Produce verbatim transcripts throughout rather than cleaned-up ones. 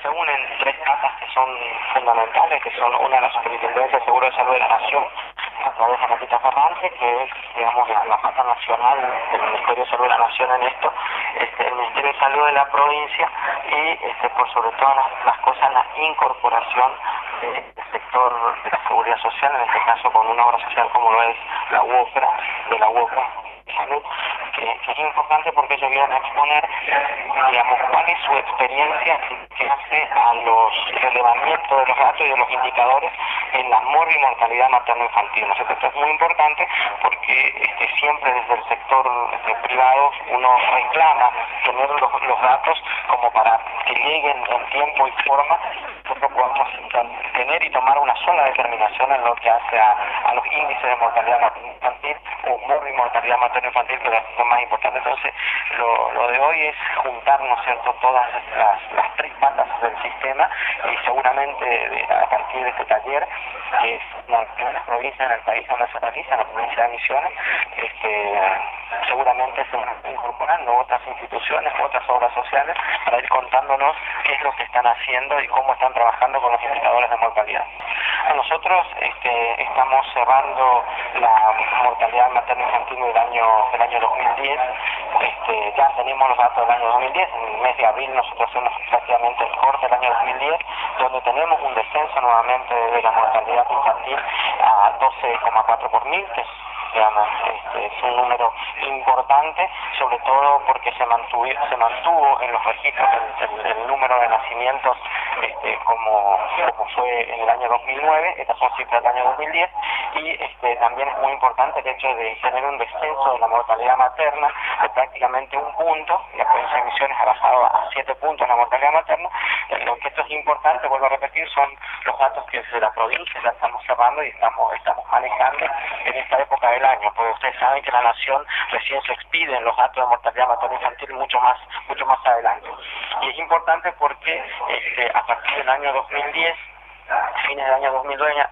reúnen tres patas que son fundamentales, que son una de la Superintendencia de Seguro de Salud de la Nación, a través de Anatita Fernández, que es, digamos, la, la pata nacional del Ministerio de Salud de la Nación en esto, este, el Ministerio de Salud de la provincia y, este, por sobre todas las, las cosas, la incorporación del sector de la seguridad social, en este caso con una obra social como lo es la UOCRA, de la UOCRA Salud, que, que es importante porque ellos vienen a exponer, digamos, cuál es su experiencia que hace a los relevamientos de los datos y de los indicadores en la morbimortalidad materno-infantil. ¿No? Esto es muy importante porque este, siempre desde el sector este, privado uno reclama tener los, los datos como para que lleguen en tiempo y forma, nosotros podamos tener y tomar una sola determinación en lo que hace a, a los índices de mortalidad materno-infantil o morbimortalidad materno-infantil, que es lo más importante. Entonces, lo, lo de hoy es juntar, ¿no es cierto?, todas las, las tres patas del sistema, y seguramente de, a partir de este taller, que es una de las primeras provincias en el país donde se realiza, la provincia de Misiones, este, seguramente se van incorporando otras instituciones, otras obras sociales, para ir contándonos qué es lo que están haciendo y cómo están trabajando con los indicadores de mortalidad. Nosotros este, estamos cerrando la mortalidad materno-infantil del año, del año dos mil diez, este, ya tenemos los datos del año dos mil diez, en el mes de abril nosotros hacemos prácticamente el corte del año dos mil diez, donde tenemos un descenso nuevamente de la mortalidad infantil a doce coma cuatro por mil, que es, digamos, este, es un número importante, sobre todo porque se mantuvo, se mantuvo en los registros el, el, el número de nacimientos este, como, como fue en el año dos mil nueve, estas son cifras del año dos mil diez, y este, también es muy importante el hecho de tener un descenso de la mortalidad materna de prácticamente un punto, la provincia de Misiones ha bajado a siete puntos la mortalidad materna. Lo que esto es importante, vuelvo a repetir, son los datos que desde la provincia ya estamos cerrando y estamos, estamos manejando en esta época del año, porque ustedes saben que la Nación recién se expiden los datos de mortalidad materno-infantil mucho más, mucho más adelante. Y es importante porque este, a partir del año dos mil diez, fines del año dos mil nueve,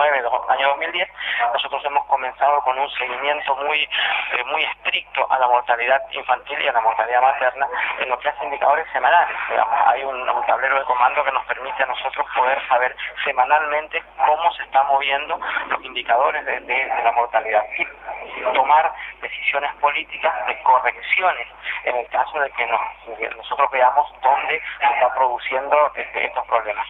año dos mil diez, nosotros hemos comenzado con un seguimiento muy eh, muy estricto a la mortalidad infantil y a la mortalidad materna en lo que hace indicadores semanales. Digamos, hay un, un tablero de comando que nos permite a nosotros poder saber semanalmente cómo se están moviendo los indicadores de, de, de la mortalidad y tomar decisiones políticas de correcciones en el caso de que nos, nosotros veamos dónde se está produciendo este, estos problemas.